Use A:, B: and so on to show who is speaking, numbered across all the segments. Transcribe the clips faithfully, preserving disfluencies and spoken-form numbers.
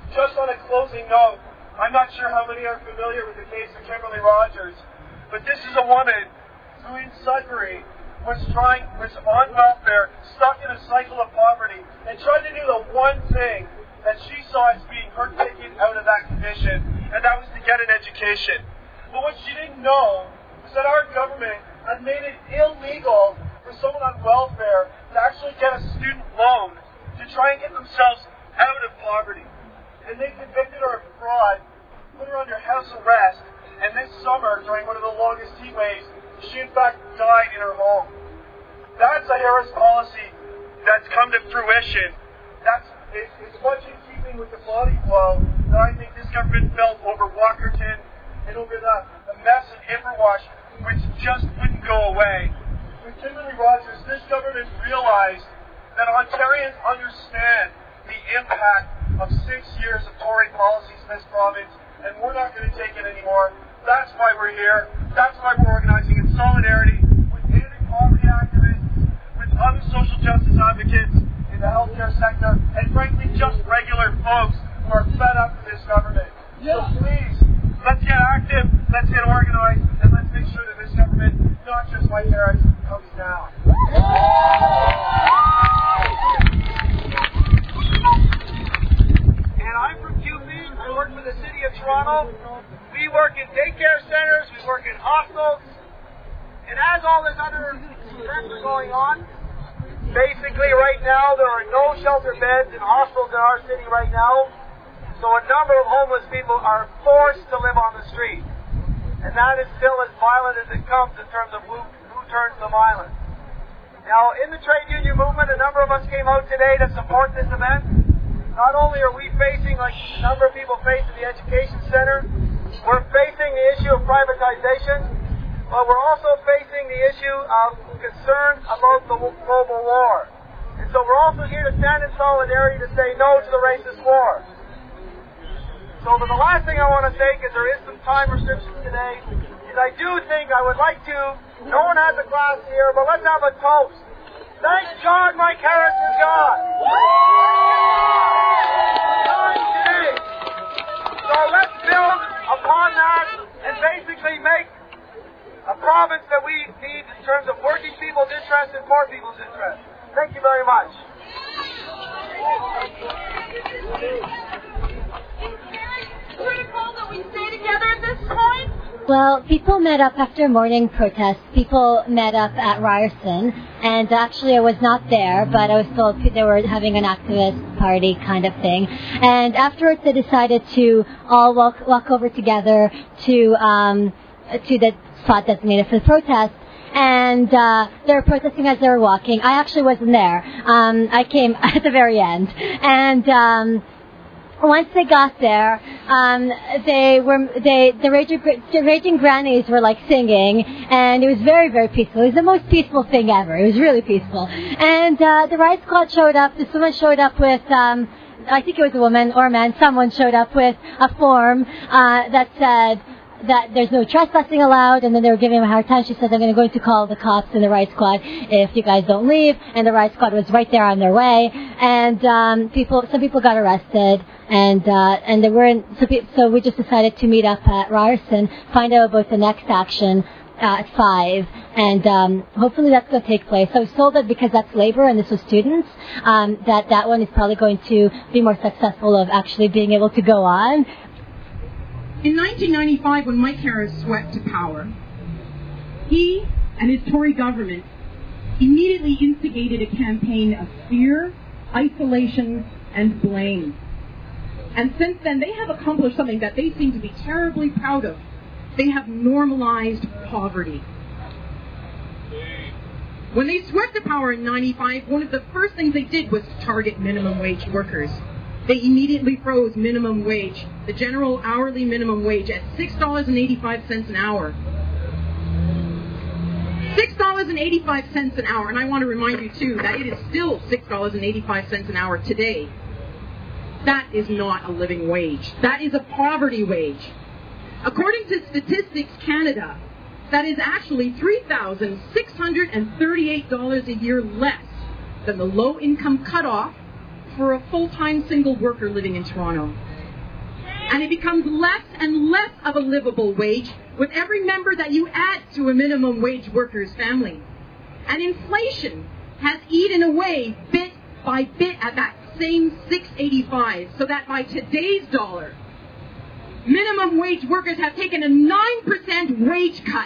A: Just on a closing note, I'm not sure how many are familiar with the case of Kimberly Rogers, but this is a woman who in Sudbury was trying, was on welfare, stuck in a cycle of poverty, and tried to do the one thing that she saw as being her ticket out of that condition, and that was to get an education. But what she didn't know was that our government had made it illegal for someone on welfare to actually get a student loan to try and get themselves out of poverty. And they convicted her of fraud, put her under house arrest, and this summer, during one of the longest heat waves, she in fact died in her home. That's a Harris policy that's come to fruition. That's it's, it's much in keeping with the body blow that I think this government felt over Walkerton and over the, the mess in Inverwash, which just wouldn't go away. With Kimberly Rogers, this government realized that Ontarians understand the impact of six years of Tory policies in this province, and we're not going to take it anymore. That's why we're here. That's why we're organizing in solidarity with anti-poverty activists, with other social justice advocates in the healthcare sector, and frankly, just regular folks who are fed up with this government. So please, let's get active, let's get organized, and let's make sure that this government, not just Mike Harris, comes down. And I'm from Q P. I work for the City of Toronto. We work in daycare centers, we work in hostels, and as all this other trends are going on, basically right now there are no shelter beds in hostels in our city right now, so a number of homeless people are forced to live on the street, and that is still as violent as it comes in terms of who, who turns them violent. Now, in the trade union movement, a number of us came out today to support this event. Not only are we facing, like a number of people face in the education center, we're facing the issue of privatization, but we're also facing the issue of concern about the global war. And so we're also here to stand in solidarity to say no to the racist war. So but the last thing I want to say, because there is some time restrictions today, is I do think I would like to, no one has a glass here, but let's have a toast. Thank God Mike Harris is gone. today. So let's build upon that and basically make a province that we need in terms of working people's interest and poor people's interest. Thank you very much.
B: Critical that we stay together at this point?
C: Well, people met up after morning protests. People met up at Ryerson, and actually I was not there, but I was told they were having an activist party kind of thing. And afterwards they decided to all walk, walk over together to um, to the spot designated for the protest. And uh, they were protesting as they were walking. I actually wasn't there. Um, I came at the very end. And um, once they got there, um, they were they the raging, the raging grannies were like singing, and it was very very peaceful. It was the most peaceful thing ever. It was really peaceful. And uh, the riot squad showed up. This woman showed up with. Um, I think it was a woman or a man. Someone showed up with a form uh, that said that there's no trespassing allowed, and then they were giving him a hard time. She said, I'm going to, going to call the cops and the riot squad if you guys don't leave, and the riot squad was right there on their way, and um, people, some people got arrested, and uh, and they weren't, so, pe- so we just decided to meet up at Ryerson, find out about the next action uh, at five, and um, hopefully that's going to take place. I was told that because that's labor and this was students, um, that that one is probably going to be more successful of actually being able to go on.
D: In nineteen ninety-five, when Mike Harris swept to power, he and his Tory government immediately instigated a campaign of fear, isolation, and blame. And since then, they have accomplished something that they seem to be terribly proud of. They have normalized poverty. When they swept to power in ninety-five, one of the first things they did was to target minimum wage workers. They immediately froze minimum wage, the general hourly minimum wage, at six dollars and eighty-five cents an hour. six dollars and eighty-five cents an hour, and I want to remind you, too, that it is still six dollars and eighty-five cents an hour today. That is not a living wage. That is a poverty wage. According to Statistics Canada, that is actually three thousand six hundred thirty-eight dollars a year less than the low-income cutoff for a full-time single worker living in Toronto. And it becomes less and less of a livable wage with every member that you add to a minimum wage worker's family. And inflation has eaten away bit by bit at that same six eighty-five, so that by today's dollar, minimum wage workers have taken a nine percent wage cut.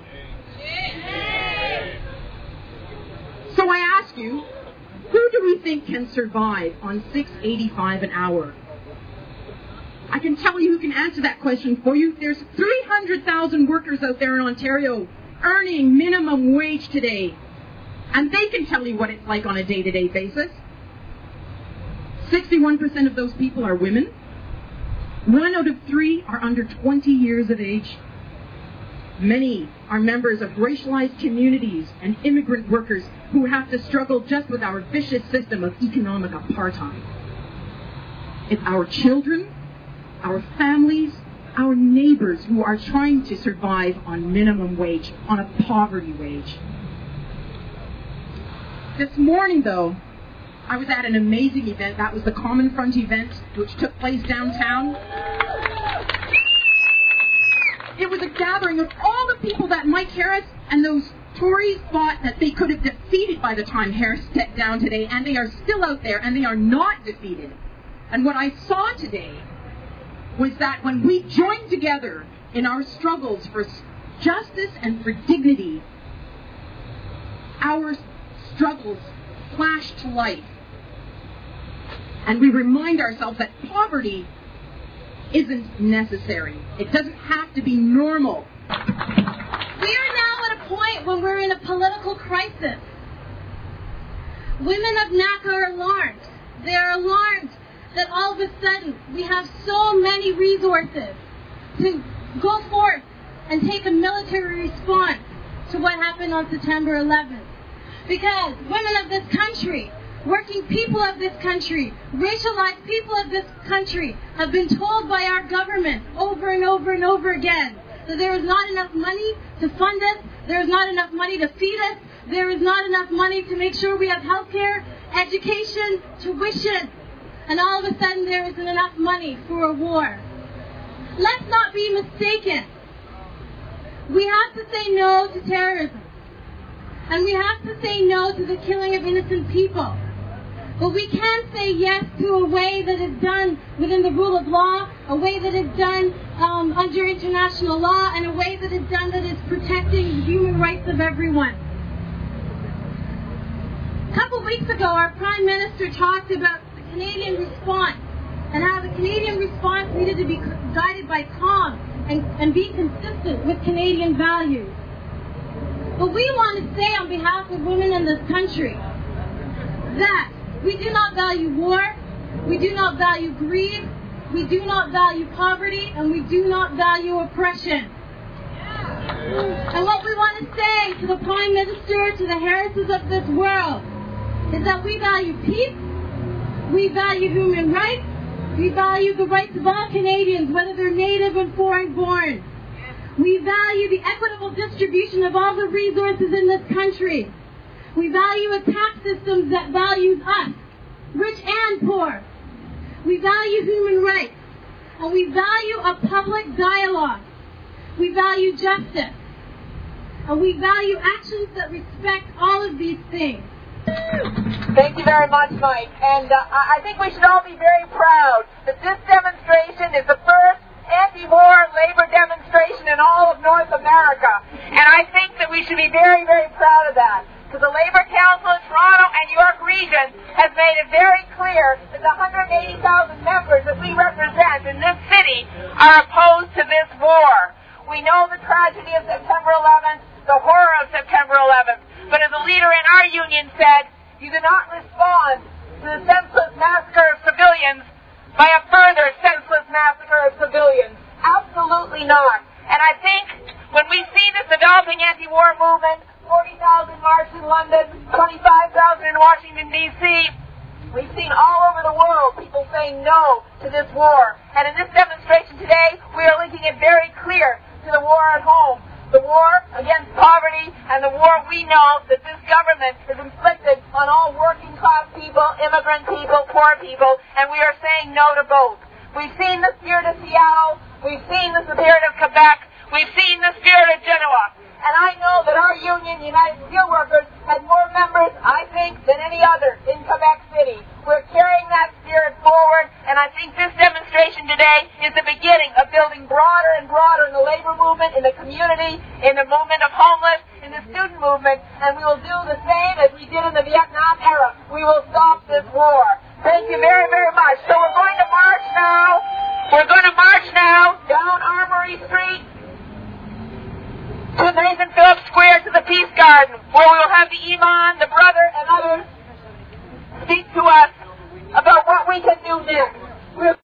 D: So I ask you, who do we think can survive on six eighty-five an hour? I can tell you who can answer that question for you. There's three hundred thousand workers out there in Ontario earning minimum wage today. And they can tell you what it's like on a day-to-day basis. sixty-one percent of those people are women. One out of three are under twenty years of age. Many are members of racialized communities and immigrant workers who have to struggle just with our vicious system of economic apartheid. It's our children, our families, our neighbors who are trying to survive on minimum wage, on a poverty wage. This morning, though, I was at an amazing event. That was the Common Front event, which took place downtown. It was a gathering of all the people that Mike Harris and those Tories thought that they could have defeated by the time Harris stepped down today, and they are still out there, and they are not defeated. And what I saw today was that when we joined together in our struggles for justice and for dignity, our struggles flash to life. And we remind ourselves that poverty isn't necessary. It doesn't have to be normal.
B: We are now at a point when we're in a political crisis. Women of N A C A are alarmed. They are alarmed that all of a sudden we have so many resources to go forth and take a military response to what happened on September eleventh. Because women of this country, working people of this country, racialized people of this country have been told by our government over and over and over again that there is not enough money to fund us, there is not enough money to feed us, there is not enough money to make sure we have health care, education, tuition, and all of a sudden there isn't enough money for a war. Let's not be mistaken. We have to say no to terrorism. And we have to say no to the killing of innocent people. But we can say yes to a way that is done within the rule of law, a way that is done um, under international law, and a way that is done that is protecting the human rights of everyone. A couple weeks ago, our Prime Minister talked about the Canadian response and how the Canadian response needed to be guided by calm and, and be consistent with Canadian values. But we want to say on behalf of women in this country that we do not value war, we do not value greed, we do not value poverty, and we do not value oppression. And what we want to say to the Prime Minister, to the Harrises of this world, is that we value peace, we value human rights, we value the rights of all Canadians, whether they're native or foreign born. We value the equitable distribution of all the resources in this country. We value a tax system that values us, rich and poor. We value human rights. And we value a public dialogue. We value justice. And we value actions that respect all of these things.
E: Thank you very much, Mike. And uh, I think we should all be very proud that this demonstration is the first anti-war labor demonstration in all of North America. And I think that we should be very, very proud of that. Because the Labour Council of Toronto and York Region has made it very clear that the one hundred eighty thousand members that we represent in this city are opposed to this war. We know the tragedy of September eleventh, the horror of September eleventh. But as a leader in our union said, you do not respond to the senseless massacre of civilians by a further senseless massacre of civilians. Absolutely not. And I think when we see this developing anti-war movement, forty thousand march in London, twenty-five thousand in Washington, D C, we've seen all over the world people saying no to this war. And in this demonstration today, we are linking it very clear to the war at home. The war against poverty and the war we know that this government has inflicted on all working class people, immigrant people, poor people, and we are saying no to both. We've seen the spirit of Seattle. We've seen the spirit of Quebec. We've seen the spirit of Genoa. And I know that our union, United Steelworkers, has more members, I think, than any other in Quebec City. We're carrying that spirit forward, and I think this demonstration today is the beginning of building broader and broader in the labor movement, in the community, in the movement of homeless, in the student movement, and we will do the same as we did in the Vietnam era. We will stop this war. Thank you very, very much. So we're going to march now. We're going to march now down Armory Street to Nathan Phillips Square to the Peace Garden, where we will have the Imam, the brother, and others speak to us about what we can do next. We're